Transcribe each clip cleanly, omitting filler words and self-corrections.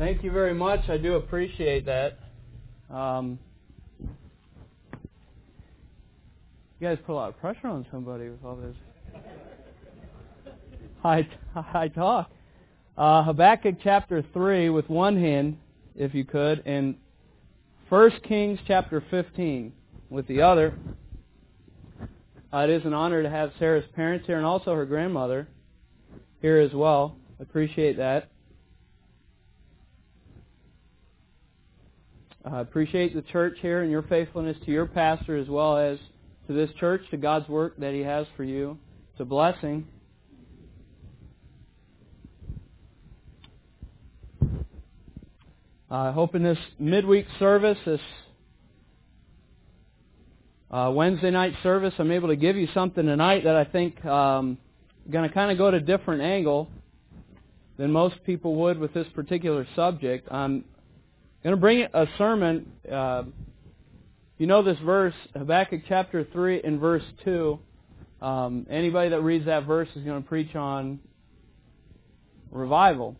Thank you very much. I do appreciate that. You guys put a lot of pressure on somebody with all this high talk. Habakkuk chapter 3 with one hand, if you could, and 1 Kings chapter 15 with the other. It is an honor to have Sarah's parents here and also her grandmother here as well. Appreciate that. I appreciate the church here and your faithfulness to your pastor as well as to this church, to God's work that He has for you. It's a blessing. I hope in this midweek service, this Wednesday night service, I'm able to give you something tonight that I think going to kind of go to a different angle than most people would with this particular subject. I'm going to bring a sermon. You know this verse, Habakkuk chapter 3 and verse 2. Anybody that reads that verse is going to preach on revival.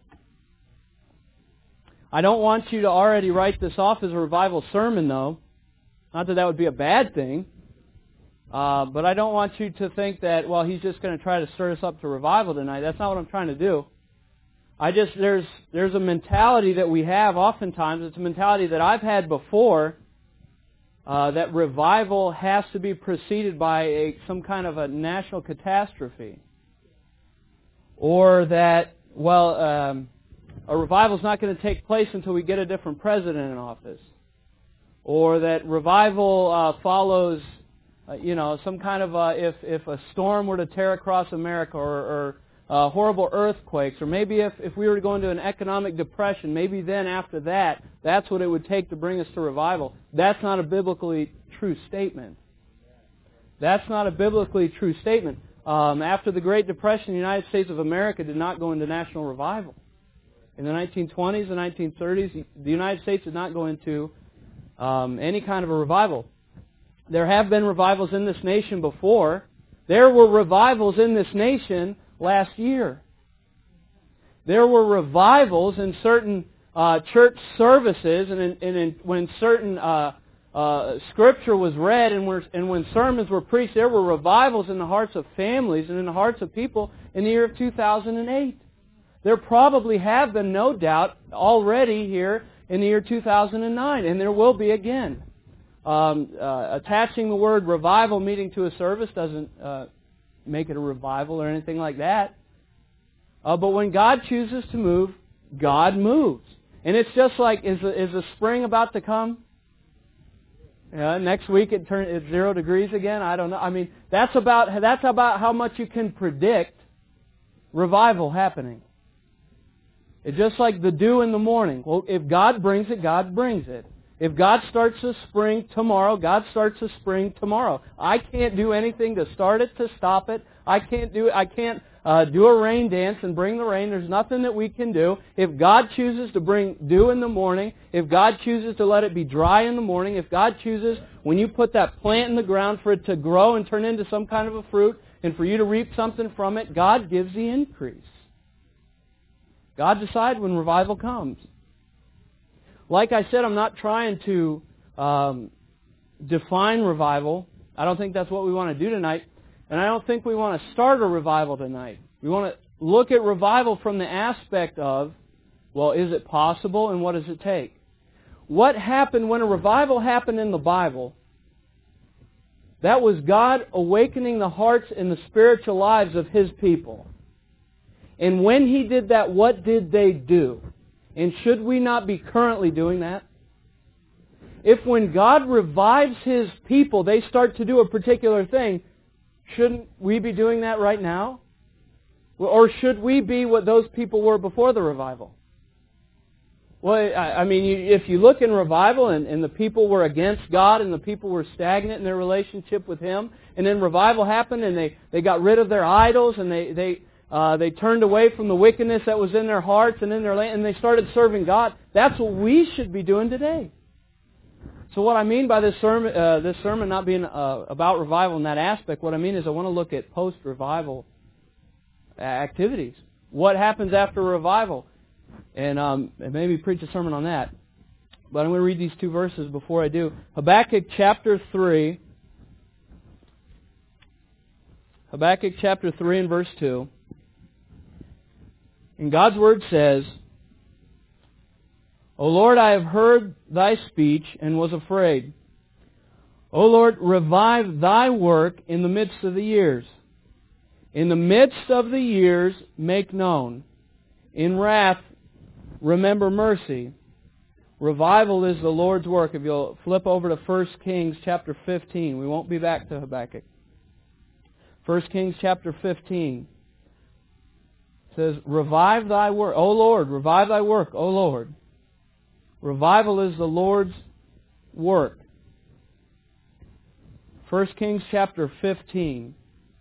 I don't want you to already write this off as a revival sermon, though. Not that that would be a bad thing. But I don't want you to think that, well, he's just going to try to stir us up to revival tonight. That's not what I'm trying to do. There's a mentality that we have oftentimes. It's a mentality that I've had before, that revival has to be preceded by some kind of a national catastrophe. Or that, a revival is not going to take place until we get a different president in office. Or that revival follows, some kind of, if a storm were to tear across America or horrible earthquakes, or maybe if we were to go into an economic depression, maybe then after that, that's what it would take to bring us to revival. That's not a biblically true statement. That's not a biblically true statement. After the Great Depression, the United States of America did not go into national revival. In the 1920s and 1930s, the United States did not go into any kind of a revival. There have been revivals in this nation before. There were revivals in this nation last year. There were revivals in certain church services, and when certain Scripture was read and when sermons were preached, there were revivals in the hearts of families and in the hearts of people in the year of 2008. There probably have been, no doubt, already here in the year 2009, and there will be again. Attaching the word revival meeting to a service doesn't make it a revival or anything like that. But when God chooses to move, God moves. And it's just like, is the spring about to come? Next week it's 0 degrees again? I don't know. I mean, that's about how much you can predict revival happening. It's just like the dew in the morning. Well, if God brings it, God brings it. If God starts the spring tomorrow, God starts the spring tomorrow. I can't do anything to start it, to stop it. I can't do a rain dance and bring the rain. There's nothing that we can do. If God chooses to bring dew in the morning, if God chooses to let it be dry in the morning, if God chooses, when you put that plant in the ground, for it to grow and turn into some kind of a fruit, and for you to reap something from it, God gives the increase. God decides when revival comes. Like I said, I'm not trying to define revival. I don't think that's what we want to do tonight. And I don't think we want to start a revival tonight. We want to look at revival from the aspect of, well, is it possible and what does it take? What happened when a revival happened in the Bible? That was God awakening the hearts and the spiritual lives of His people. And when He did that, what did they do? And should we not be currently doing that? If when God revives His people, they start to do a particular thing, shouldn't we be doing that right now? Or should we be what those people were before the revival? Well, I mean, if you look in revival and the people were against God and the people were stagnant in their relationship with Him, and then revival happened and they got rid of their idols and they turned away from the wickedness that was in their hearts and in their land, and they started serving God. That's what we should be doing today. So what I mean by this sermon not being about revival in that aspect, what I mean is I want to look at post-revival activities. What happens after revival? and maybe preach a sermon on that. But I'm going to read these two verses before I do. Habakkuk chapter 3. Habakkuk chapter 3 and verse 2. And God's Word says, O Lord, I have heard thy speech and was afraid. O Lord, revive thy work in the midst of the years. In the midst of the years, make known. In wrath, remember mercy. Revival is the Lord's work. If you'll flip over to 1 Kings chapter 15. We won't be back to Habakkuk. 1 Kings chapter 15 says, revive thy work. O Lord, revive thy work, O Lord. Revival is the Lord's work. 1 Kings chapter 15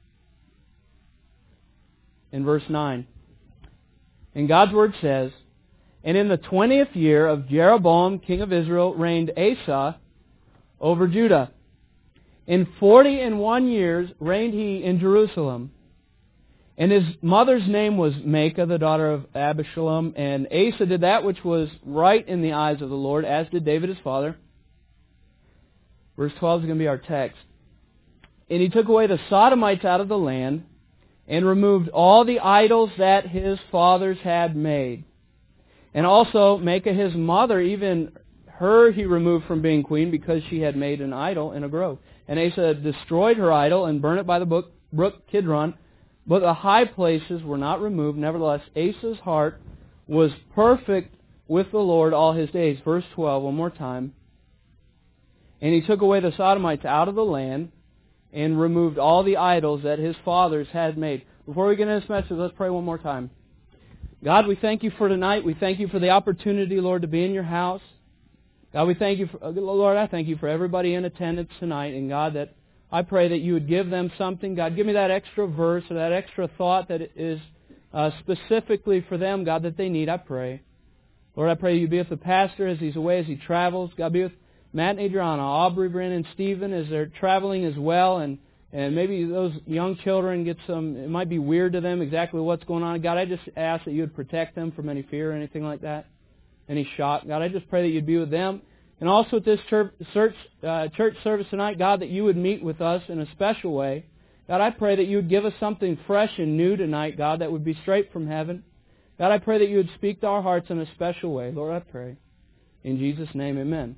in verse 9. And God's Word says, and in the 20th year of Jeroboam, king of Israel, reigned Asa over Judah. In 41 years reigned he in Jerusalem. And his mother's name was Maacah, the daughter of Abishalom. And Asa did that which was right in the eyes of the Lord, as did David his father. Verse 12 is going to be our text. And he took away the Sodomites out of the land, and removed all the idols that his fathers had made. And also Maacah his mother, even her he removed from being queen, because she had made an idol in a grove. And Asa destroyed her idol and burned it by the brook Kidron. But the high places were not removed. Nevertheless, Asa's heart was perfect with the Lord all his days. Verse 12, one more time. And he took away the Sodomites out of the land, and removed all the idols that his fathers had made. Before we get into this message, let's pray one more time. God, we thank you for tonight. We thank you for the opportunity, Lord, to be in your house. God, we thank you for, Lord, I thank you for everybody in attendance tonight. And God, that I pray that you would give them something. God, give me that extra verse or that extra thought that is specifically for them, God, that they need, I pray. Lord, I pray you be with the pastor as he's away, as he travels. God, be with Matt and Adriana, Aubrey, Bryn, and Stephen as they're traveling as well, and maybe those young children get some, it might be weird to them exactly what's going on. God, I just ask that you would protect them from any fear or anything like that, any shock. God, I just pray that you'd be with them. And also at this church service tonight, God, that you would meet with us in a special way. God, I pray that you would give us something fresh and new tonight, God, that would be straight from heaven. God, I pray that you would speak to our hearts in a special way. Lord, I pray. In Jesus' name, amen.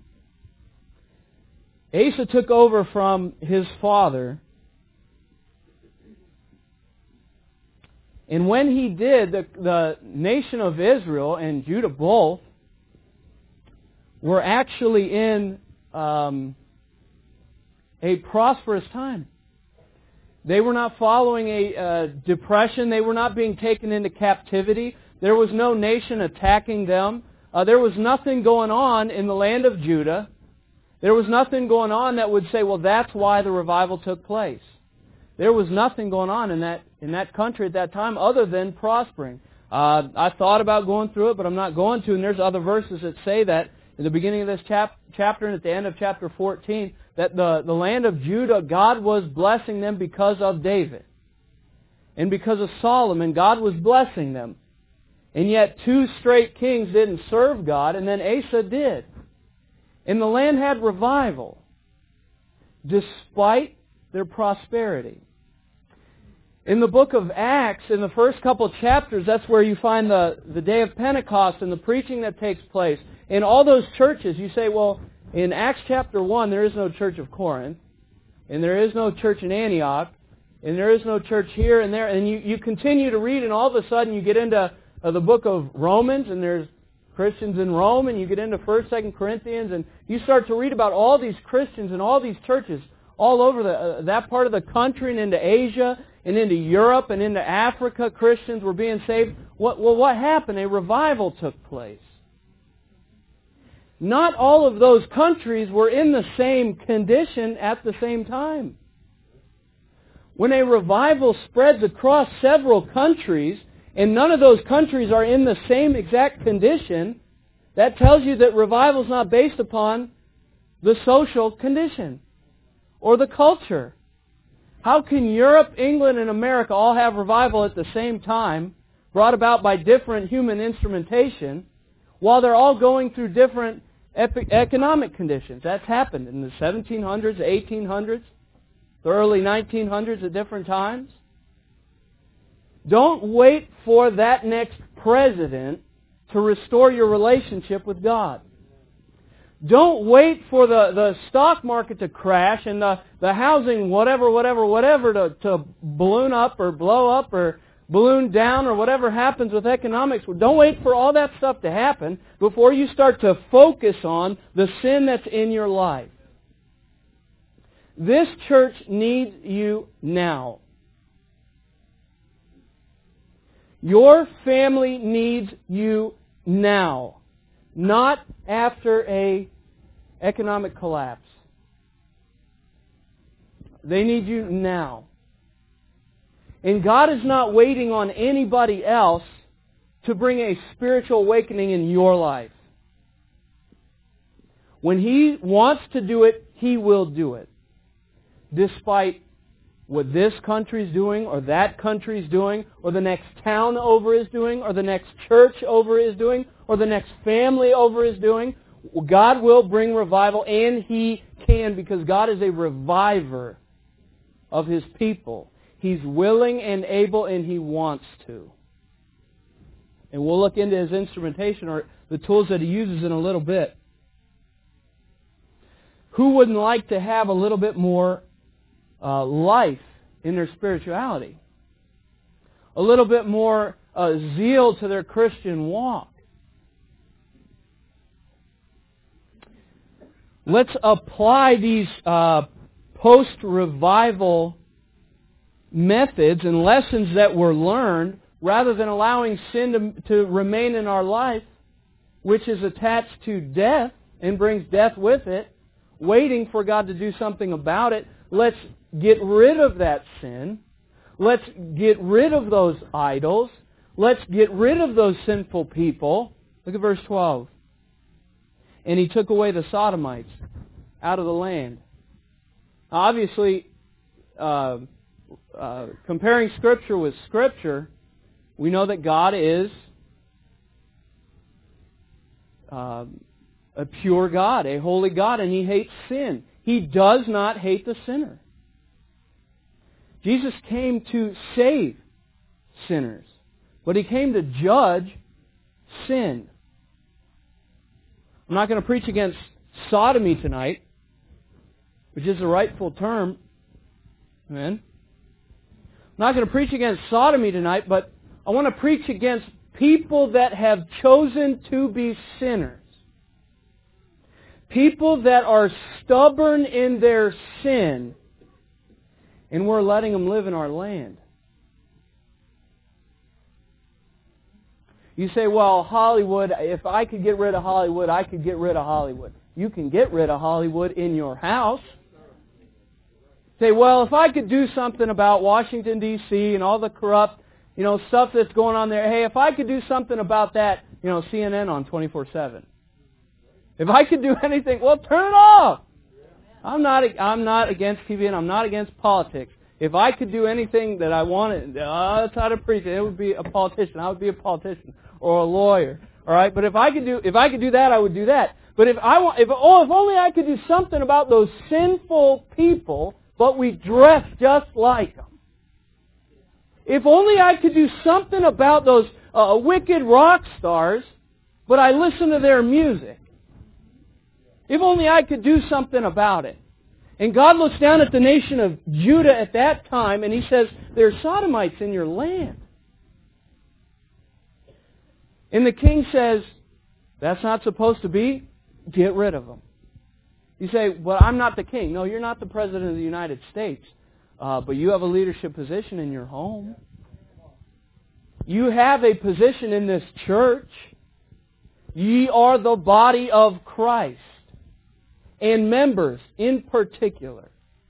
Asa took over from his father. And when he did, the nation of Israel and Judah both were actually in a prosperous time. They were not following a depression. They were not being taken into captivity. There was no nation attacking them. There was nothing going on in the land of Judah. There was nothing going on that would say, well, that's why the revival took place. There was nothing going on in that country at that time other than prospering. I thought about going through it, but I'm not going to. And there's other verses that say that in the beginning of this chapter and at the end of chapter 14, that the land of Judah, God was blessing them because of David. And because of Solomon, God was blessing them. And yet 2 straight kings didn't serve God, and then Asa did. And the land had revival, despite their prosperity. In the book of Acts, in the first couple of chapters, that's where you find the day of Pentecost and the preaching that takes place. In all those churches, you say, well, in Acts chapter 1, there is no church of Corinth, and there is no church in Antioch, and there is no church here and there. And you continue to read, and all of a sudden you get into the book of Romans, and there's Christians in Rome, and you get into 1st, 2nd Corinthians, and you start to read about all these Christians and all these churches all over that part of the country and into Asia and into Europe and into Africa. Christians were being saved. What happened? A revival took place. Not all of those countries were in the same condition at the same time. When a revival spreads across several countries, and none of those countries are in the same exact condition, that tells you that revival is not based upon the social condition or the culture. How can Europe, England, and America all have revival at the same time, brought about by different human instrumentation, while they're all going through different economic conditions. That's happened in the 1700s, the 1800s, the early 1900s at different times. Don't wait for that next president to restore your relationship with God. Don't wait for the stock market to crash and the housing whatever to balloon up or blow up or balloon down or whatever happens with economics. Don't wait for all that stuff to happen before you start to focus on the sin that's in your life. This church needs you now. Your family needs you now, not after an economic collapse. They need you now. And God is not waiting on anybody else to bring a spiritual awakening in your life. When He wants to do it, He will do it. Despite what this country's doing, or that country's doing, or the next town over is doing, or the next church over is doing, or the next family over is doing, God will bring revival, and He can, because God is a reviver of His people. He's willing and able, and He wants to. And we'll look into His instrumentation, or the tools that He uses, in a little bit. Who wouldn't like to have a little bit more life in their spirituality? A little bit more zeal to their Christian walk. Let's apply these post-revival methods and lessons that were learned, rather than allowing sin to remain in our life, which is attached to death and brings death with it, waiting for God to do something about it. Let's get rid of that sin. Let's get rid of those idols. Let's get rid of those sinful people. Look at verse 12. And He took away the Sodomites out of the land. Obviously, comparing Scripture with Scripture, we know that God is a pure God, a holy God, and He hates sin. He does not hate the sinner. Jesus came to save sinners, but He came to judge sin. I'm not going to preach against sodomy tonight, which is the rightful term. Amen. I'm not going to preach against sodomy tonight, but I want to preach against people that have chosen to be sinners. People that are stubborn in their sin, and we're letting them live in our land. You say, well, Hollywood, if I could get rid of Hollywood, I could get rid of Hollywood. You can get rid of Hollywood in your house. Say, well, if I could do something about Washington, D.C. and all the corrupt, stuff that's going on there. Hey, if I could do something about that, CNN on 24/7. If I could do anything, well, turn it off. I'm not against TV, and I'm not against politics. If I could do anything that I wanted, that's how to preach it. It would be a politician. I would be a politician or a lawyer. All right, but if I could do that, I would do that. But if only I could do something about those sinful people, but we dress just like them. If only I could do something about those wicked rock stars, but I listen to their music. If only I could do something about it. And God looks down at the nation of Judah at that time, and He says, there are sodomites in your land. And the king says, that's not supposed to be. Get rid of them. You say, well, I'm not the king. No, you're not the President of the United States. But you have a leadership position in your home. You have a position in this church. Ye are the body of Christ. And members in particular.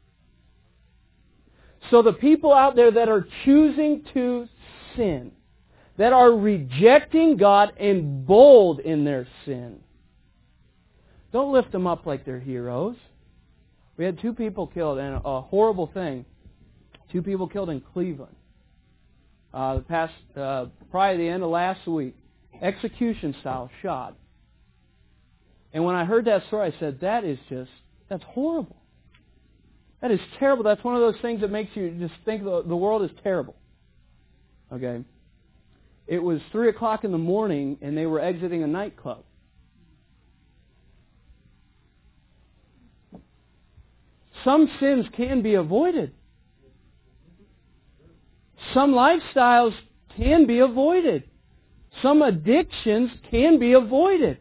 So the people out there that are choosing to sin, that are rejecting God and bold in their sin, don't lift them up like they're heroes. We had 2 people killed, and a horrible thing. 2 people killed in Cleveland. probably the end of last week, execution style shot. And when I heard that story, I said, that's horrible. That is terrible. That's one of those things that makes you just think the world is terrible. Okay? It was 3 o'clock in the morning, and they were exiting a nightclub. Some sins can be avoided. Some lifestyles can be avoided. Some addictions can be avoided.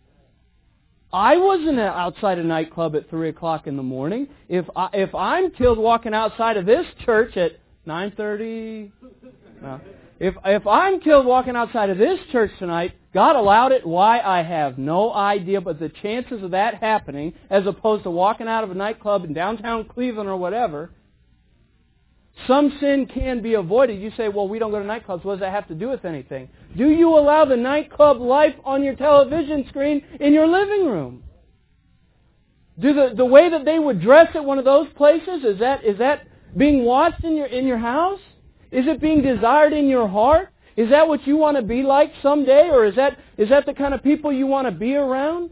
I wasn't outside a nightclub at 3 o'clock in the morning. If I'm killed walking outside of this church at 9:30, if I'm killed walking outside of this church tonight, God allowed it. Why? I have no idea. But the chances of that happening, as opposed to walking out of a nightclub in downtown Cleveland or whatever, some sin can be avoided. You say, well, we don't go to nightclubs. What does that have to do with anything? Do you allow the nightclub life on your television screen in your living room? Do the way that they would dress at one of those places, is that being watched in your house? Is it being desired in your heart? Is that what you want to be like someday? Or is that the kind of people you want to be around?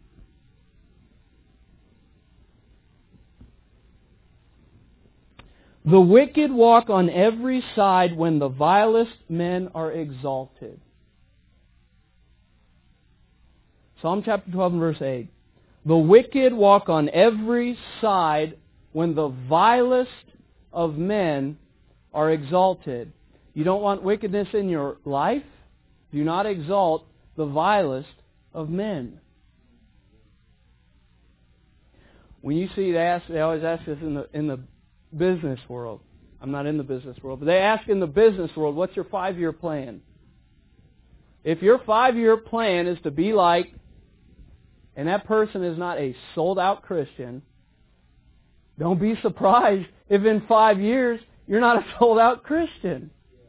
The wicked walk on every side when the vilest men are exalted. Psalm chapter 12 and verse 8. The wicked walk on every side when the vilest of men are exalted. You don't want wickedness in your life? Do not exalt the vilest of men. When you see they always ask us in the business world. I'm not in the business world, but they ask in the business world, what's your 5-year plan? If your 5-year plan is to be like, and that person is not a sold-out Christian, don't be surprised if in 5 years you're not a sold-out Christian.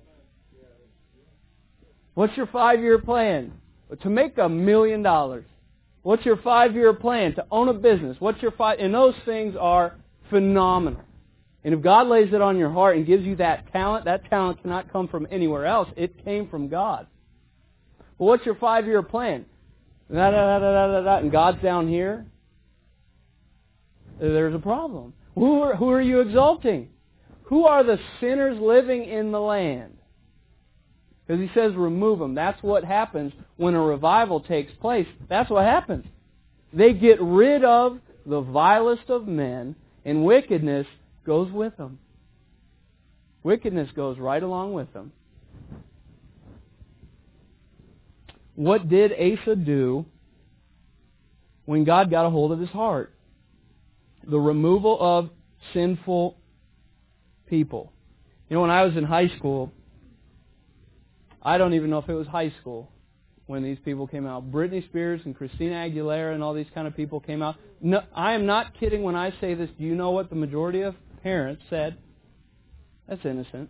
What's your 5-year plan? To make $1 million. What's your 5-year plan? To own a business. And those things are phenomenal. And if God lays it on your heart and gives you that talent cannot come from anywhere else. It came from God. But what's your 5-year plan? And God's down here? There's a problem. Who are you exalting? Who are the sinners living in the land? Because he says remove them. That's what happens when a revival takes place. That's what happens. They get rid of the vilest of men, and wickedness goes with them. Wickedness goes right along with them. What did Asa do when God got a hold of his heart? The removal of sinful people. You know, when I was in high school, I don't even know if it was high school when these people came out. Britney Spears and Christina Aguilera and all these kind of people came out. No, I am not kidding when I say this. Do you know what the majority of parents said? That's innocent.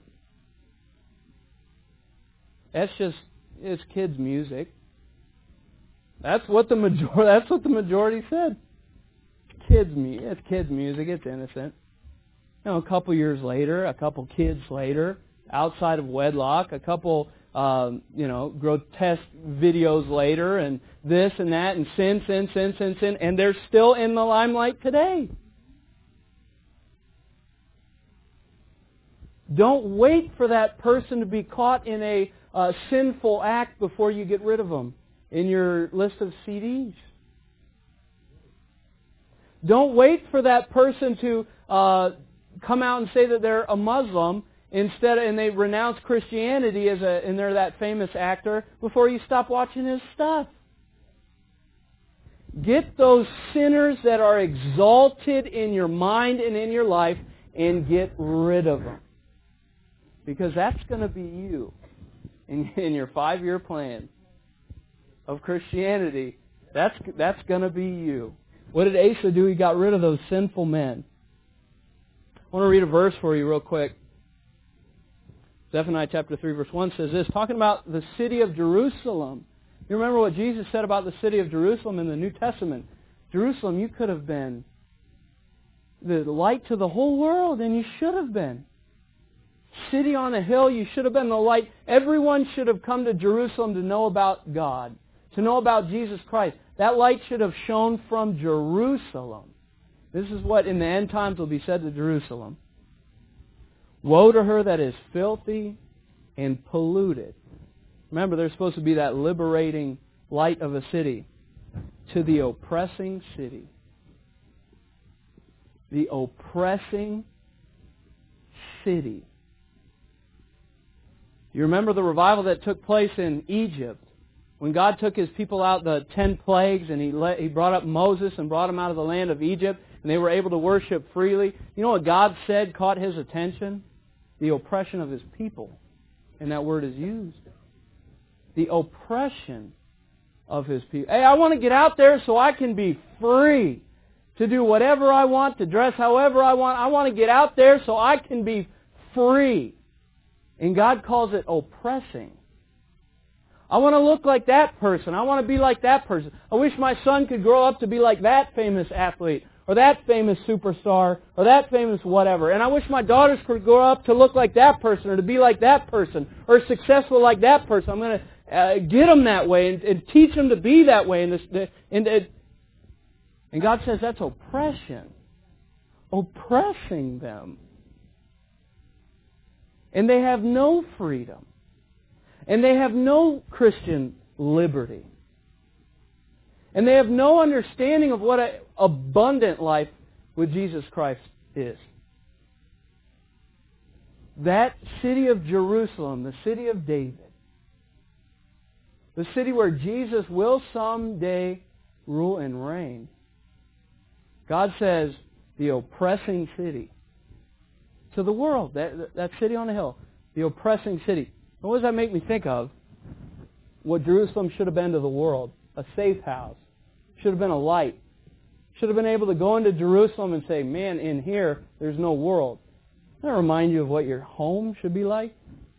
It's kids' music. That's what the majority said. It's kids' music. It's innocent. You know, a couple years later, a couple kids later, outside of wedlock, a couple grotesque videos later, and this and that, and sin, and they're still in the limelight today. Don't wait for that person to be caught in a sinful act before you get rid of them in your list of CDs. Don't wait for that person to come out and say that they're a Muslim and they renounce Christianity and they're that famous actor before you stop watching his stuff. Get those sinners that are exalted in your mind and in your life and get rid of them. Because that's going to be you in your 5-year plan of Christianity. That's going to be you. What did Asa do? He got rid of those sinful men. I want to read a verse for you real quick. Zephaniah chapter 3 verse 1 says this, talking about the city of Jerusalem. You remember what Jesus said about the city of Jerusalem in the New Testament. Jerusalem, you could have been the light to the whole world, and you should have been. city on a hill. You should have been the light. Everyone should have come to Jerusalem to know about God, to know about Jesus Christ. That light should have shone from Jerusalem. This is what in the end times will be said to Jerusalem. Woe to her that is filthy and polluted. Remember, there's supposed to be that liberating light of a city. To the oppressing city. The oppressing city. You remember the revival that took place in Egypt when God took His people out, the 10 plagues, and He brought up Moses and brought them out of the land of Egypt, and they were able to worship freely. You know what God said caught His attention? The oppression of His people. And that word is used. The oppression of His people. Hey, I want to get out there so I can be free to do whatever I want, to dress however I want. I want to get out there so I can be free. And God calls it oppressing. I want to look like that person. I want to be like that person. I wish my son could grow up to be like that famous athlete, or that famous superstar, or that famous whatever. And I wish my daughters could grow up to look like that person, or to be like that person, or successful like that person. I'm going to get them that way and teach them to be that way. And God says that's oppression. Oppressing them. And they have no freedom. And they have no Christian liberty. And they have no understanding of what an abundant life with Jesus Christ is. That city of Jerusalem, the city of David, the city where Jesus will someday rule and reign, God says, the oppressing city. To the world, that city on the hill, the oppressing city. And what does that make me think of? What Jerusalem should have been to the world. A safe house. Should have been a light. Should have been able to go into Jerusalem and say, man, in here, there's no world. Doesn't that remind you of what your home should be like?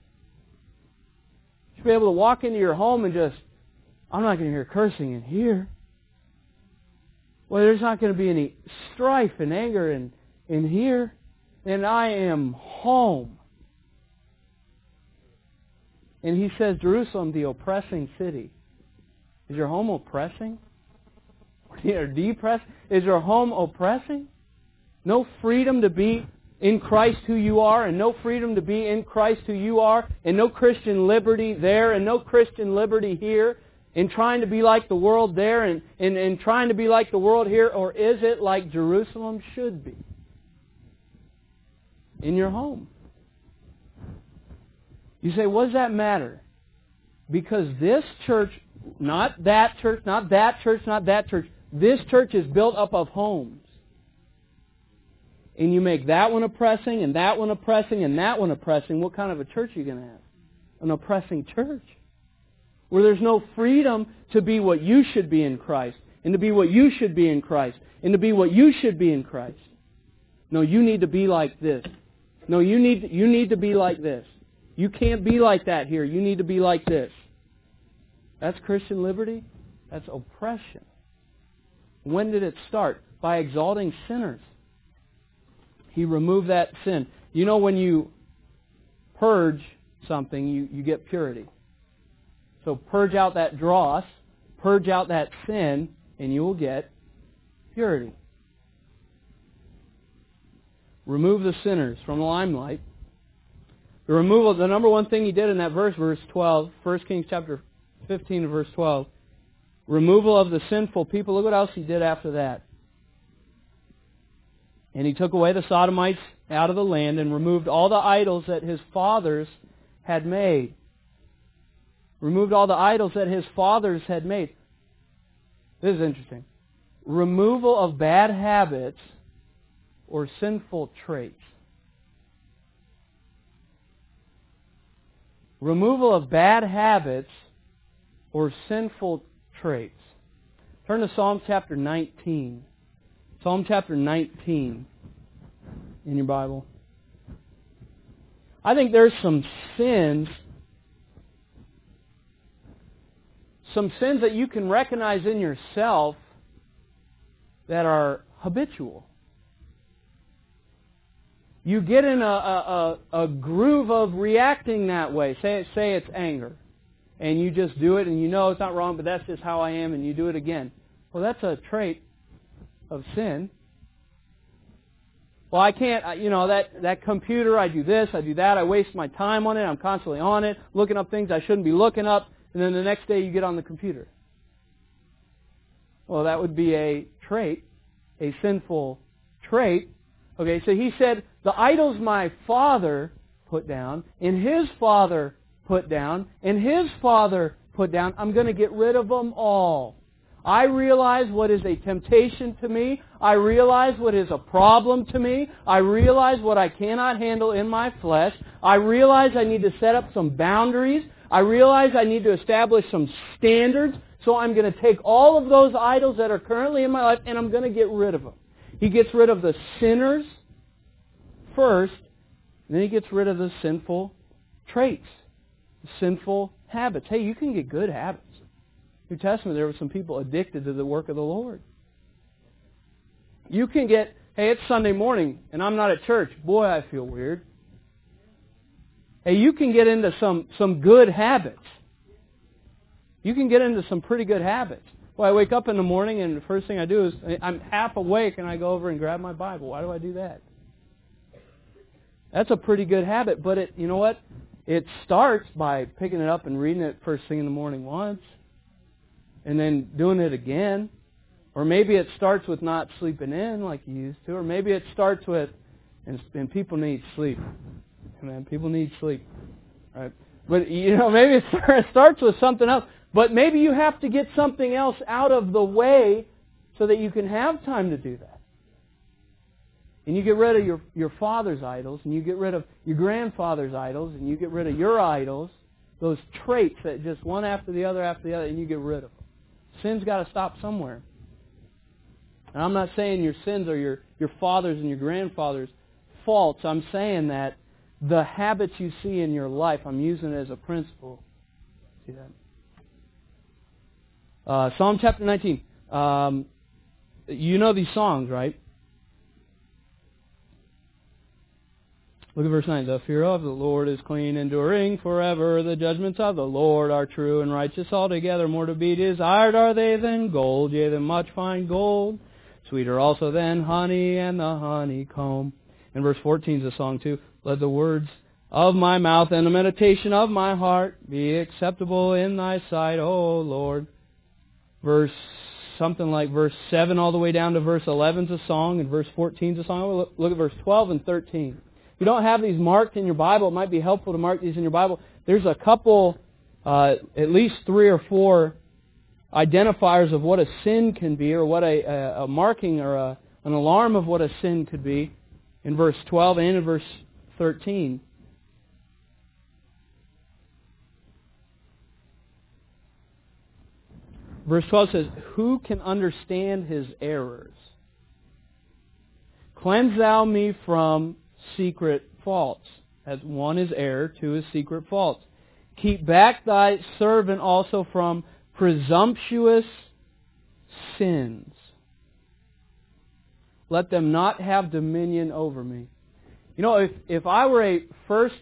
You should be able to walk into your home and just, I'm not going to hear cursing in here. Well, there's not going to be any strife and anger in here. And I am home. And He says, Jerusalem, the oppressing city. Is your home oppressing? Or depressing? Is your home oppressing? No freedom to be in Christ who you are, and no freedom to be in Christ who you are, and no Christian liberty there, and no Christian liberty here, and trying to be like the world there, and trying to be like the world here, or is it like Jerusalem should be? In your home. You say, what does that matter? Because this church, not that church, not that church, not that church, this church is built up of homes. And you make that one oppressing, and that one oppressing, and that one oppressing, what kind of a church are you going to have? An oppressing church. Where there's no freedom to be what you should be in Christ, and to be what you should be in Christ, and to be what you should be in Christ. No, you need to be like this. No, you need to be like this. You can't be like that here. You need to be like this. That's Christian liberty. That's oppression. When did it start? By exalting sinners. He removed that sin. You know, when you purge something, you get purity. So purge out that dross, purge out that sin, and you will get purity. Remove the sinners from the limelight. The removal, the number one thing He did in that verse 12, 1 Kings chapter 15 verse 12, removal of the sinful people. Look what else He did after that. And He took away the Sodomites out of the land and removed all the idols that His fathers had made. Removed all the idols that His fathers had made. This is interesting. Removal of bad habits or sinful traits. Removal of bad habits or sinful traits. Turn to Psalm chapter 19. Psalm chapter 19 in your Bible. I think there's some sins that you can recognize in yourself that are habitual. you get in a groove of reacting that way. Say it's anger. And you just do it and you know it's not wrong, but that's just how I am, and you do it again. Well, that's a trait of sin. Well, I can't, that computer, I do this, I do that, I waste my time on it, I'm constantly on it, looking up things I shouldn't be looking up, and then the next day you get on the computer. Well, that would be a trait, a sinful trait. Okay, so he said, the idols my father put down, and his father put down, and his father put down, I'm going to get rid of them all. I realize what is a temptation to me. I realize what is a problem to me. I realize what I cannot handle in my flesh. I realize I need to set up some boundaries. I realize I need to establish some standards. So I'm going to take all of those idols that are currently in my life and I'm going to get rid of them. He gets rid of the sinners first, and then he gets rid of the sinful traits, the sinful habits. Hey, you can get good habits. New Testament, there were some people addicted to the work of the Lord. You can get, hey, it's Sunday morning and I'm not at church. Boy, I feel weird. Hey, you can get into some good habits. You can get into some pretty good habits. Well, I wake up in the morning and the first thing I do is I'm half awake and I go over and grab my Bible. Why do I do that? That's a pretty good habit, but you know what? It starts by picking it up and reading it first thing in the morning once, and then doing it again. Or maybe it starts with not sleeping in like you used to. Or maybe it starts with, and people need sleep. Amen. People need sleep. Right? But, maybe it starts with something else. But maybe you have to get something else out of the way so that you can have time to do that. And you get rid of your father's idols, and you get rid of your grandfather's idols, and you get rid of your idols, those traits that just one after the other, and you get rid of them. Sin's got to stop somewhere. And I'm not saying your sins are your father's and your grandfather's faults. I'm saying that the habits you see in your life, I'm using it as a principle. See that? Psalm chapter 19. You know these songs, right? Look at verse 9. The fear of the Lord is clean, enduring forever. The judgments of the Lord are true and righteous altogether. More to be desired are they than gold, yea, than much fine gold. Sweeter also than honey and the honeycomb. And verse 14 is a song too. Let the words of my mouth and the meditation of my heart be acceptable in thy sight, O Lord. Something like verse 7 all the way down to verse 11 is a song, and verse 14 is a song. Look at verse 12 and 13. If you don't have these marked in your Bible, it might be helpful to mark these in your Bible. There's a couple, at least 3 or 4 identifiers of what a sin can be, or what a marking or an alarm of what a sin could be in verse 12 and in verse 13. Verse 12 says, who can understand his errors? Cleanse thou me from secret faults. As one is error, 2 is secret faults. Keep back thy servant also from presumptuous sins. Let them not have dominion over me. If I were a first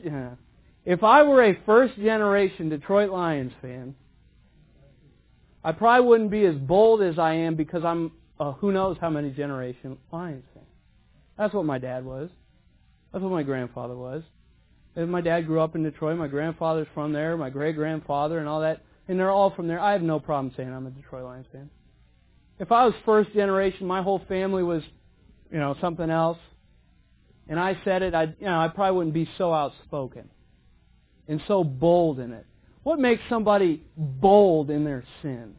generation Detroit Lions fan, I probably wouldn't be as bold as I am because I'm who knows how many generation Lions fan. That's what my dad was. That's what my grandfather was. And my dad grew up in Detroit. My grandfather's from there. My great-grandfather and all that. And they're all from there. I have no problem saying I'm a Detroit Lions fan. If I was first generation, my whole family was, something else, and I said it, I probably wouldn't be so outspoken and so bold in it. What makes somebody bold in their sin?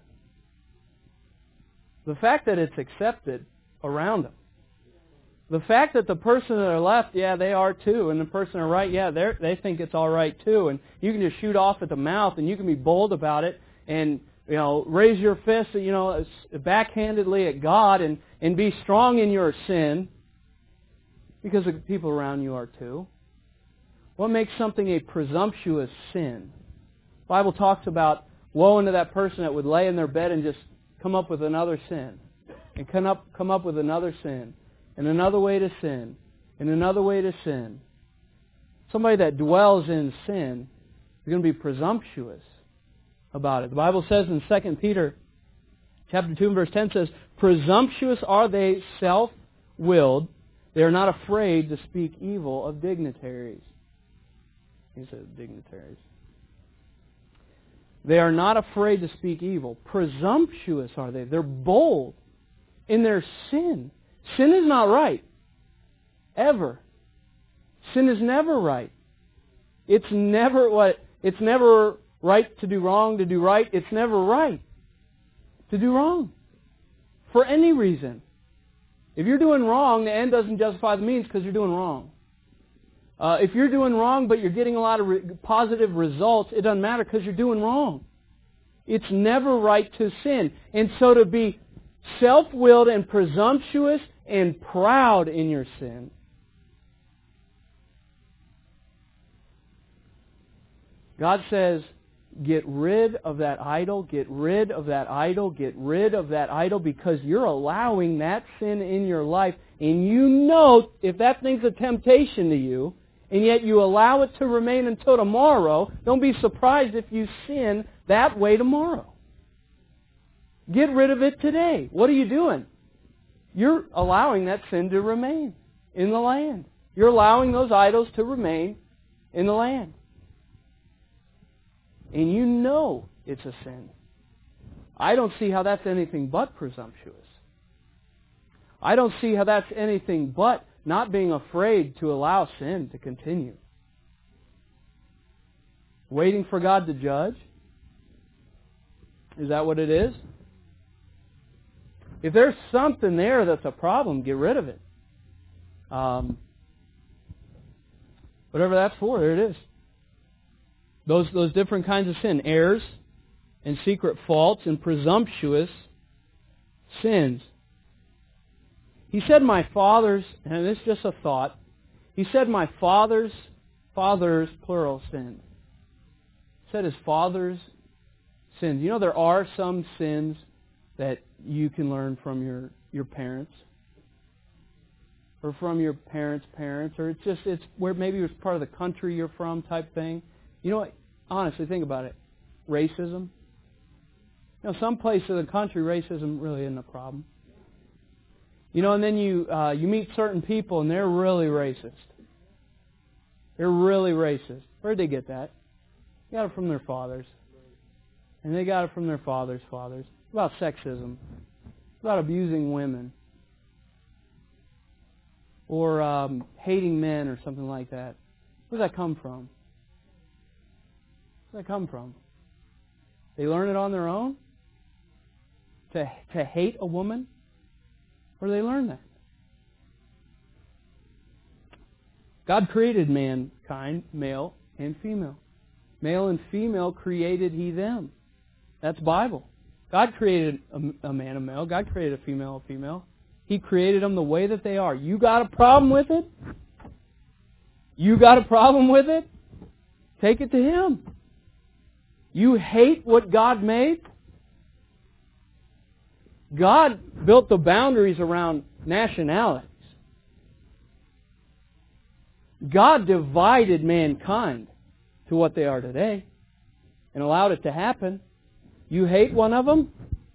The fact that it's accepted around them. The fact that the person to their left, yeah, they are too, and the person to their right, yeah, they think it's all right too, and you can just shoot off at the mouth, and you can be bold about it, and raise your fist, backhandedly at God, and be strong in your sin, because the people around you are too. What makes something a presumptuous sin? The Bible talks about woe unto that person that would lay in their bed and just come up with another sin, and come up with another sin, and another way to sin, and another way to sin. Somebody that dwells in sin is going to be presumptuous about it. The Bible says in 2 Peter chapter 2 and verse 10 says, "Presumptuous are they, self-willed. They are not afraid to speak evil of dignitaries." He said dignitaries. They are not afraid to speak evil. Presumptuous are they. They're bold in their sin. Sin is not right. Ever. Sin is never right. It's never right to do wrong, to do right. It's never right to do wrong. For any reason. If you're doing wrong, the end doesn't justify the means because you're doing wrong. If you're doing wrong but you're getting a lot of positive results, it doesn't matter because you're doing wrong. It's never right to sin. And so to be self-willed and presumptuous and proud in your sin, God says, get rid of that idol, get rid of that idol, get rid of that idol, because you're allowing that sin in your life, and you know if that thing's a temptation to you, and yet you allow it to remain until tomorrow, don't be surprised if you sin that way tomorrow. Get rid of it today. What are you doing? You're allowing that sin to remain in the land. You're allowing those idols to remain in the land. And you know it's a sin. I don't see how that's anything but presumptuous. I don't see how that's anything but not being afraid to allow sin to continue. Waiting for God to judge? Is that what it is? If there's something there that's a problem, get rid of it. Whatever that's for, there it is. Those different kinds of sin, errors and secret faults and presumptuous sins. He said, my fathers, and this is just a thought, he said, my fathers, plural, sinned. He said his fathers sinned. You know, there are some sins that you can learn from your parents, or from your parents' parents, or it's where maybe it was part of the country you're from type thing. You know what? Honestly, think about it. Racism. You know, some place in the country, racism really isn't a problem. You know, and then you meet certain people and they're really racist. They're really racist. Where'd they get that? They got it from their fathers. And they got it from their fathers' fathers. It's about sexism. It's about abusing women. Or hating men or something like that. Where does that come from? Where does that come from? They learn it on their own? To hate a woman? Where do they learn that? God created mankind, male and female. Male and female created He them. That's Bible. God created a man, a male. God created a female. He created them the way that they are. You got a problem with it? You got a problem with it? Take it to Him. You hate what God made? God built the boundaries around nationalities. God divided mankind to what they are today and allowed it to happen. You hate one of them?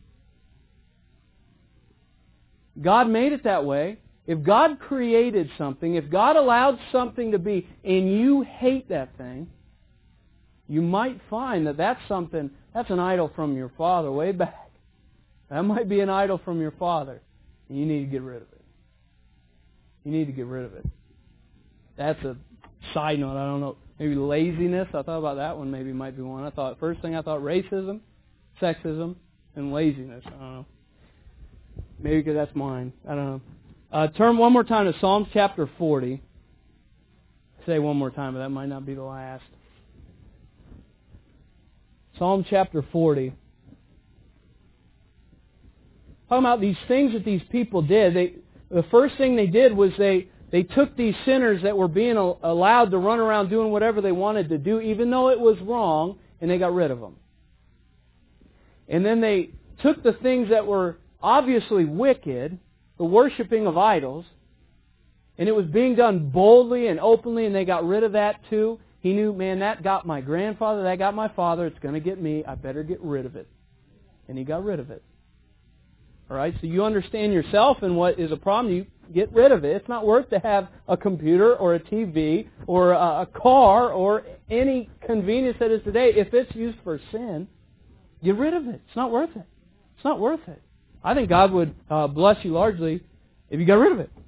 God made it that way. If God created something, if God allowed something to be, and you hate that thing, you might find that that's an idol from your father way back. That might be an idol from your father, and you need to get rid of it. You need to get rid of it. That's a side note. I don't know. Maybe laziness. I thought about that one. Maybe might be one. First thing I thought racism, sexism, and laziness. I don't know. Maybe because that's mine. I don't know. Turn one more time to Psalms chapter 40. Say one more time, but that might not be the last. Psalm chapter 40. Talking about these things that these people did. The first thing they did was they took these sinners that were being allowed to run around doing whatever they wanted to do, even though it was wrong, and they got rid of them. And then they took the things that were obviously wicked, the worshiping of idols, and it was being done boldly and openly, and they got rid of that too, he knew, man, that got my grandfather, that got my father, it's going to get me, I better get rid of it. And he got rid of it. All right, so you understand yourself and what is a problem, you get rid of it. It's not worth to have a computer or a TV or a car or any convenience that is today. If it's used for sin, get rid of it. It's not worth it. It's not worth it. I think God would bless you largely if you got rid of it.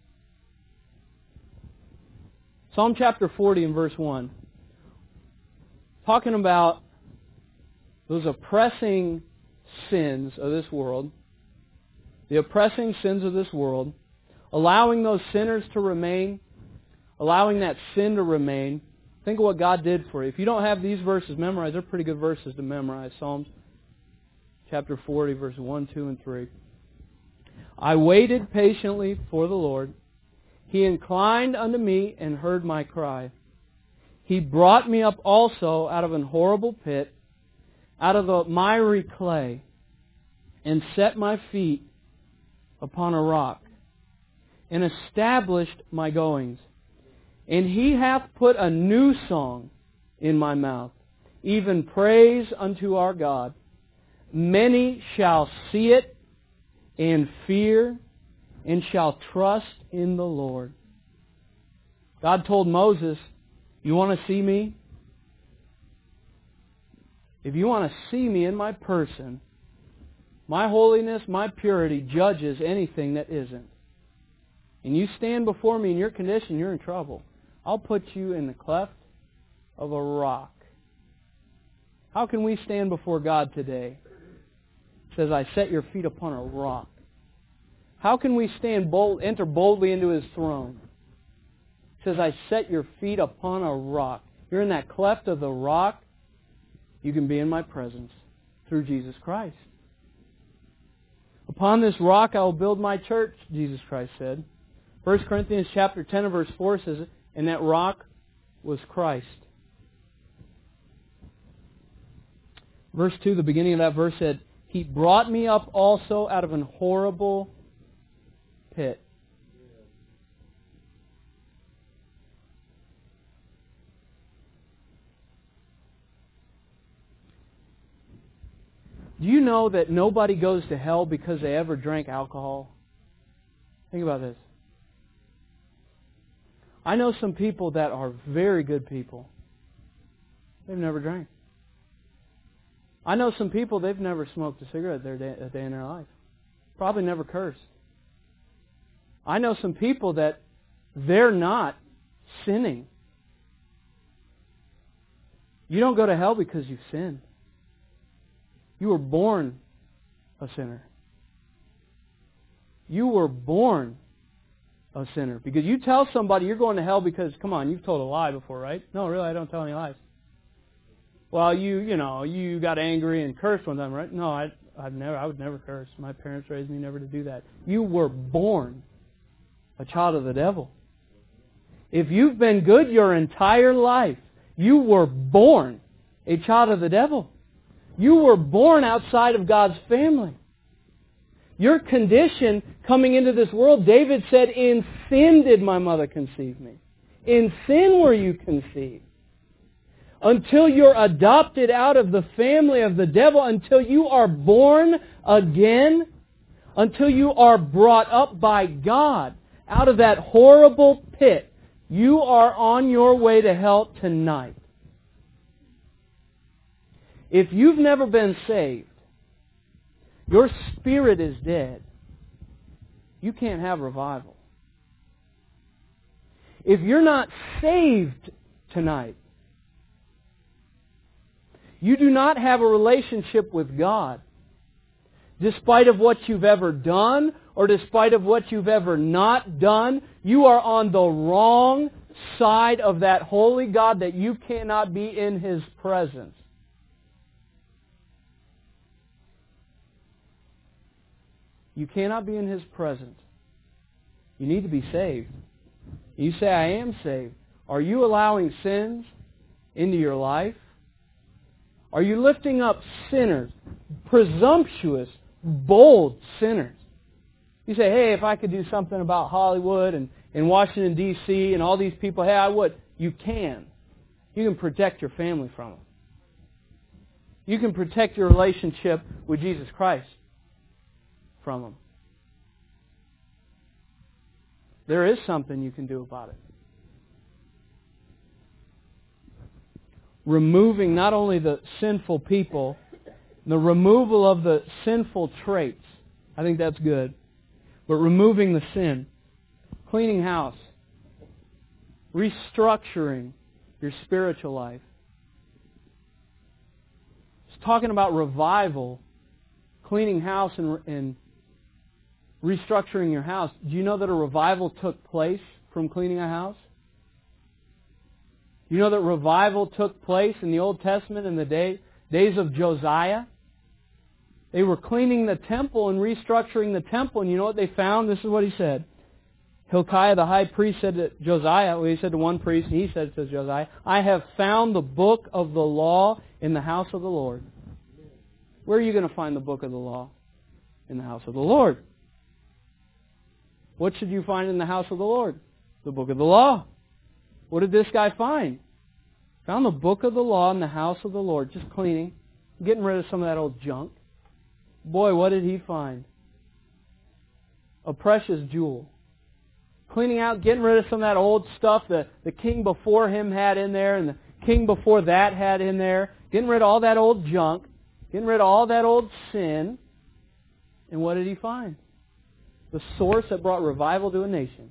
Psalm chapter 40 and verse 1. Talking about those oppressing sins of this world. The oppressing sins of this world. Allowing those sinners to remain. Allowing that sin to remain. Think of what God did for you. If you don't have these verses memorized, they're pretty good verses to memorize. Psalms chapter 40, verses 1, 2, and 3. I waited patiently for the Lord. He inclined unto me and heard my cry. He brought me up also out of an horrible pit, out of the miry clay, and set my feet upon a rock, and established my goings. And He hath put a new song in my mouth, even praise unto our God. Many shall see it and fear, and shall trust in the Lord. God told Moses, you want to see me? If you want to see me in my person, my holiness, my purity judges anything that isn't. And you stand before me in your condition, you're in trouble. I'll put you in the cleft of a rock. How can we stand before God today? It says, I set your feet upon a rock. How can we enter boldly into His throne? It says, I set your feet upon a rock. You're in that cleft of the rock. You can be in my presence through Jesus Christ. Upon this rock I will build my church, Jesus Christ said. 1 Corinthians chapter 10 and verse 4 says, and that rock was Christ. Verse 2, the beginning of that verse said, He brought me up also out of an horrible pit. Do you know that nobody goes to hell because they ever drank alcohol? Think about this. I know some people that are very good people. They've never drank. I know some people, they've never smoked a cigarette a day in their life. Probably never cursed. I know some people that they're not sinning. You don't go to hell because you sinned. You were born a sinner. You were born a sinner. Because you tell somebody you're going to hell because, come on, you've told a lie before, right? No, really, I don't tell any lies. Well, you got angry and cursed one time, right? No, I would never curse. My parents raised me never to do that. You were born a child of the devil. If you've been good your entire life, you were born a child of the devil. You were born outside of God's family. Your condition coming into this world, David said, in sin did my mother conceive me. In sin were you conceived. Until you're adopted out of the family of the devil, until you are born again, until you are brought up by God out of that horrible pit, you are on your way to hell tonight. If you've never been saved, your spirit is dead. You can't have revival. If you're not saved tonight, you do not have a relationship with God. Despite of what you've ever done, or despite of what you've ever not done, you are on the wrong side of that holy God that you cannot be in His presence. You cannot be in His presence. You need to be saved. You say, I am saved. Are you allowing sins into your life? Are you lifting up sinners, presumptuous, bold sinners? You say, hey, if I could do something about Hollywood and in Washington, D.C., and all these people, hey, I would. You can. You can protect your family from them. You can protect your relationship with Jesus Christ from them. There is something you can do about it. Removing not only the sinful people, the removal of the sinful traits. I think that's good. But removing the sin. Cleaning house. Restructuring your spiritual life. It's talking about revival. Cleaning house and restructuring your house. Do you know that a revival took place from cleaning a house? You know that revival took place in the Old Testament in the days of Josiah? They were cleaning the temple and restructuring the temple, and you know what they found? This is what he said. Hilkiah the high priest said to Josiah, well, he said to one priest, and he said to Josiah, I have found the book of the law in the house of the Lord. Where are you going to find the book of the law? In the house of the Lord. What should you find in the house of the Lord? The book of the law. What did this guy find? Found the book of the law in the house of the Lord. Just cleaning. Getting rid of some of that old junk. Boy, what did he find? A precious jewel. Cleaning out, getting rid of some of that old stuff that the king before him had in there and the king before that had in there. Getting rid of all that old junk. Getting rid of all that old sin. And what did he find? The source that brought revival to a nation.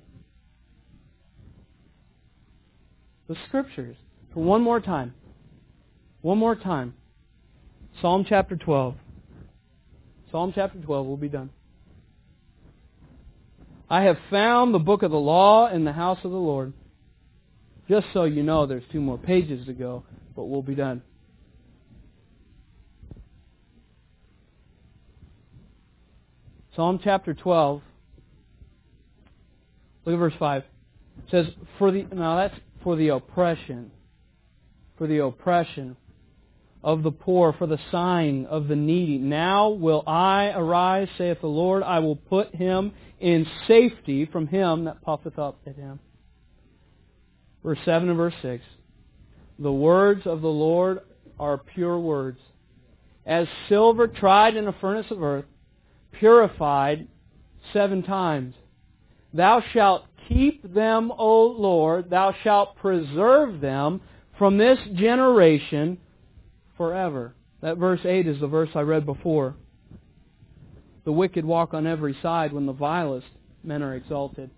The Scriptures. For one more time. One more time. Psalm chapter 12. Psalm chapter 12. We'll be done. I have found the book of the law in the house of the Lord. Just so you know, there's 2 more pages to go, but we'll be done. Psalm chapter 12. Look at verse 5. It says, that's for the oppression of the poor, for the sighing of the needy. Now will I arise, saith the Lord, I will put him in safety from him that puffeth up at him. Verse 7 and verse 6. The words of the Lord are pure words, as silver tried in a furnace of earth, purified 7 times. Thou shalt keep them, O Lord, thou shalt preserve them from this generation forever. That verse 8 is the verse I read before. The wicked walk on every side when the vilest men are exalted.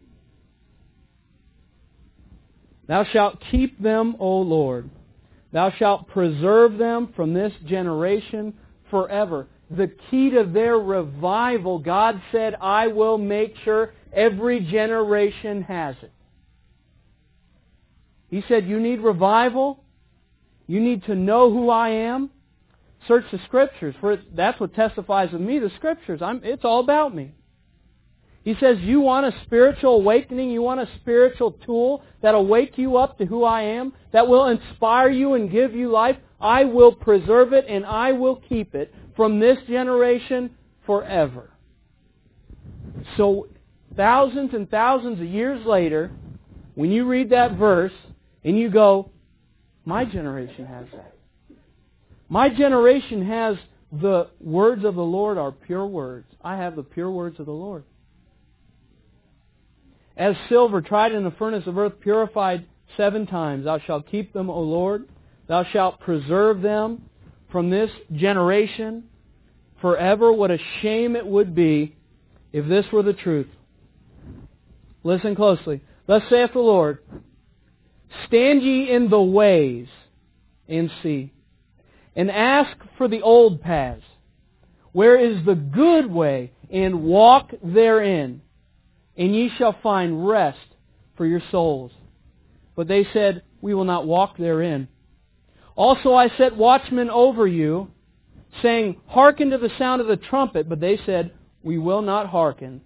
Thou shalt keep them, O Lord. Thou shalt preserve them from this generation forever. The key to their revival, God said, I will make sure every generation has it. He said, you need revival. You need to know who I am. Search the Scriptures, for that's what testifies of me, the Scriptures. It's all about me. He says, you want a spiritual awakening, you want a spiritual tool that'll wake you up to who I am, that will inspire you and give you life. I will preserve it and I will keep it from this generation forever. So, thousands and thousands of years later, when you read that verse and you go, my generation has that. My generation has the words of the Lord are pure words. I have the pure words of the Lord. As silver tried in the furnace of earth, purified 7 times, thou shalt keep them, O Lord. Thou shalt preserve them from this generation forever. What a shame it would be if this were the truth. Listen closely. Thus saith the Lord, stand ye in the ways and see, and ask for the old paths. Where is the good way? And walk therein, and ye shall find rest for your souls. But they said, we will not walk therein. Also I set watchmen over you, saying, hearken to the sound of the trumpet. But they said, we will not hearken.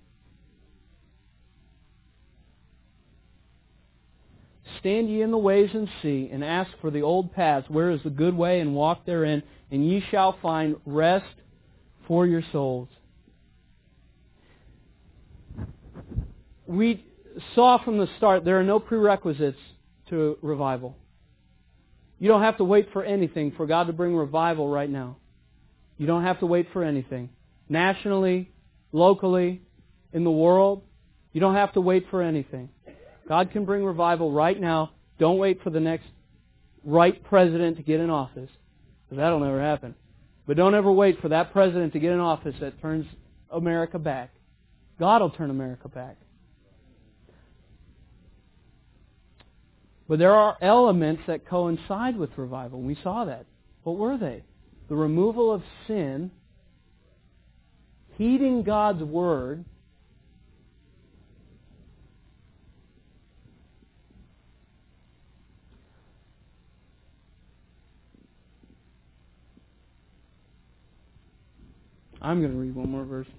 Stand ye in the ways and see, and ask for the old paths. Where is the good way? And walk therein, and ye shall find rest for your souls. saw from the start, there are no prerequisites to revival. You don't have to wait for anything for God to bring revival right now. You don't have to wait for anything. Nationally, locally, in the world, you don't have to wait for anything. God can bring revival right now. Don't wait for the next right president to get in office, because that'll never happen. But don't ever wait for that president to get in office that turns America back. God will turn America back. But there are elements that coincide with revival. We saw that. What were they? The removal of sin, heeding God's Word, I'm going to read one more verse.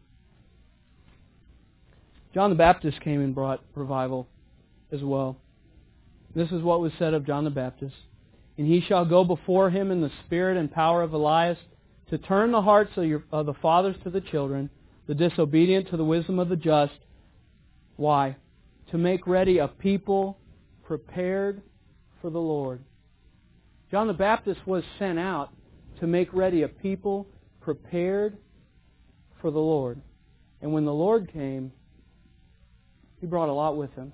John the Baptist came and brought revival as well. This is what was said of John the Baptist. And he shall go before him in the spirit and power of Elias, to turn the hearts of the fathers to the children, the disobedient to the wisdom of the just. Why? To make ready a people prepared for the Lord. John the Baptist was sent out to make ready a people prepared for the Lord. And when the Lord came, He brought a lot with Him.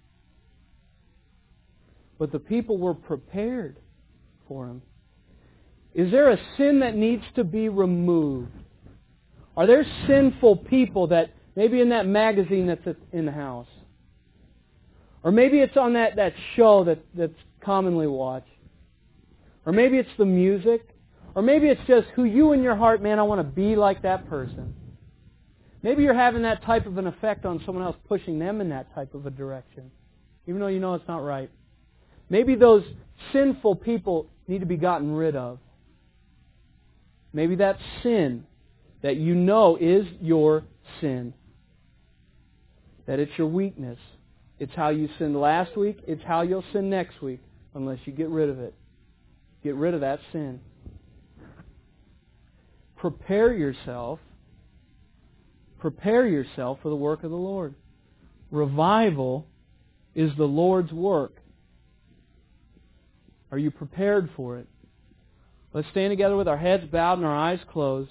But the people were prepared for Him. Is there a sin that needs to be removed? Are there sinful people that maybe in that magazine that's in the house? Or maybe it's on that show that's commonly watched? Or maybe it's the music? Or maybe it's just who you in your heart, man, I want to be like that person. Maybe you're having that type of an effect on someone else, pushing them in that type of a direction, even though you know it's not right. Maybe those sinful people need to be gotten rid of. Maybe that sin that you know is your sin, that it's your weakness. It's how you sinned last week. It's how you'll sin next week unless you get rid of it. Get rid of that sin. Prepare yourself for the work of the Lord. Revival is the Lord's work. Are you prepared for it? Let's stand together with our heads bowed and our eyes closed.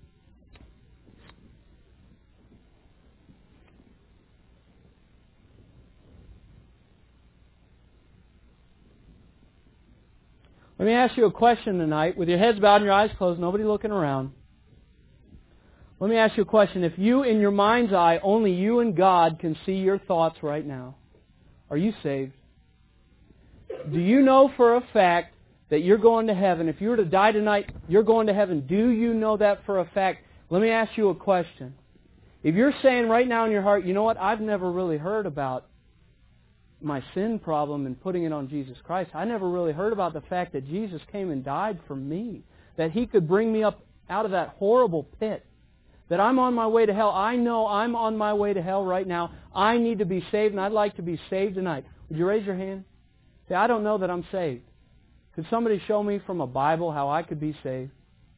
Let me ask you a question tonight. With your heads bowed and your eyes closed, nobody looking around. Let me ask you a question. If you, in your mind's eye, only you and God can see your thoughts right now, are you saved? Do you know for a fact that you're going to heaven? If you were to die tonight, you're going to heaven. Do you know that for a fact? Let me ask you a question. If you're saying right now in your heart, you know what, I've never really heard about my sin problem and putting it on Jesus Christ. I never really heard about the fact that Jesus came and died for me, that He could bring me up out of that horrible pit, that I'm on my way to hell. I know I'm on my way to hell right now. I need to be saved, and I'd like to be saved tonight. Would you raise your hand? Say, I don't know that I'm saved. Could somebody show me from a Bible how I could be saved?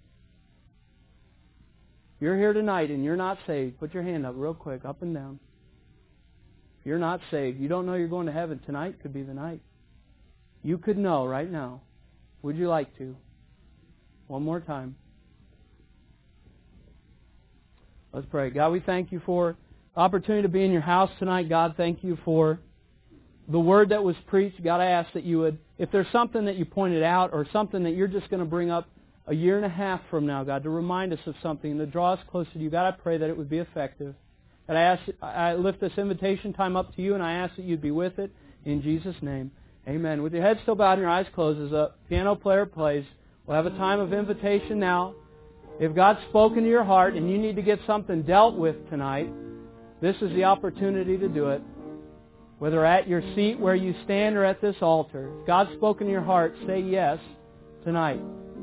If you're here tonight and you're not saved, put your hand up real quick, up and down. If you're not saved, you don't know you're going to heaven, tonight could be the night. You could know right now. Would you like to? One more time. Let's pray. God, we thank You for the opportunity to be in Your house tonight. God, thank You for the word that was preached. God, I ask that You would, if there's something that You pointed out or something that You're just going to bring up a year and a half from now, God, to remind us of something, to draw us closer to You, God, I pray that it would be effective. And I lift this invitation time up to You, and I ask that You'd be with it. In Jesus' name, amen. With your head still bowed and your eyes closed, as a piano player plays, we'll have a time of invitation now. If God's spoken to your heart and you need to get something dealt with tonight, this is the opportunity to do it. Whether at your seat where you stand or at this altar, if God's spoken to your heart, say yes tonight.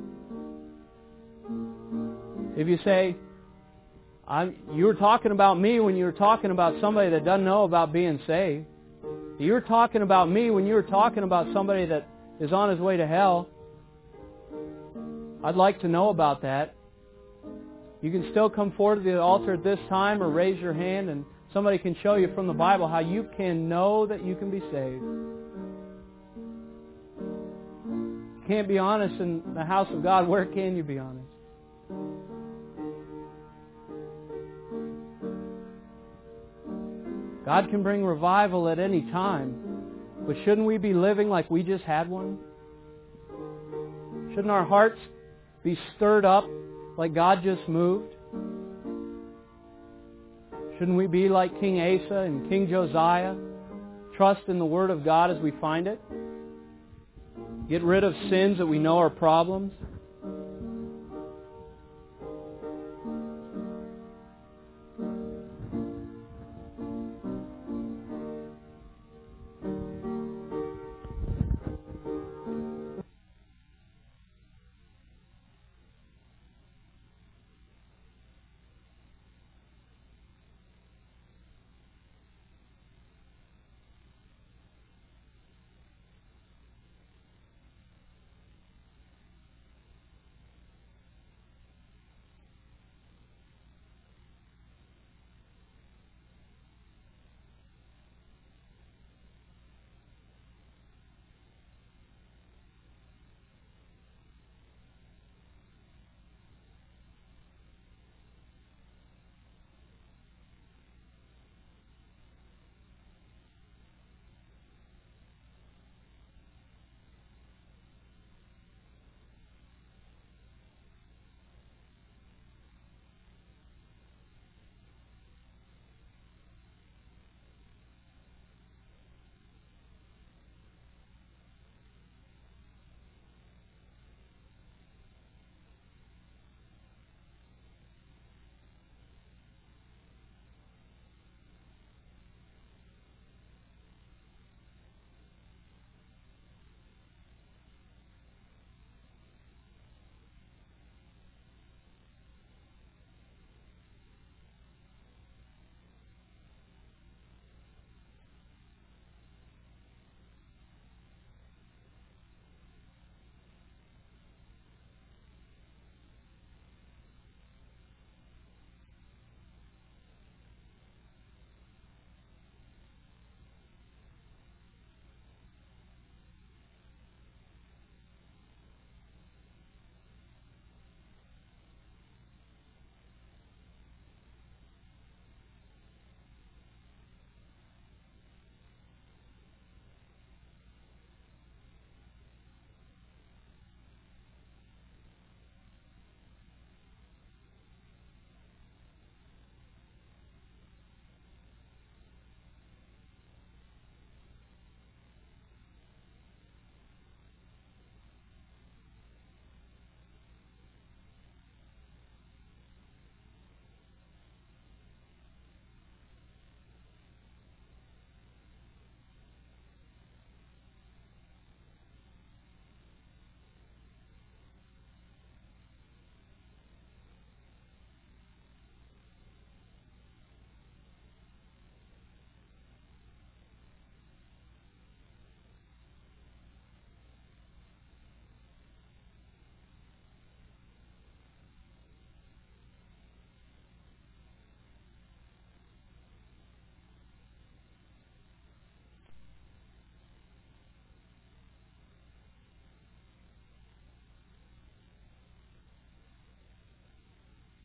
If you say, you were talking about me when you were talking about somebody that doesn't know about being saved. You were talking about me when you were talking about somebody that is on his way to hell. I'd like to know about that. You can still come forward to the altar at this time or raise your hand and somebody can show you from the Bible how you can know that you can be saved. You can't be honest in the house of God. Where can you be honest? God can bring revival at any time, but shouldn't we be living like we just had one? Shouldn't our hearts be stirred up like God just moved? Shouldn't we be like King Asa and King Josiah? Trust in the Word of God as we find it? Get rid of sins that we know are problems?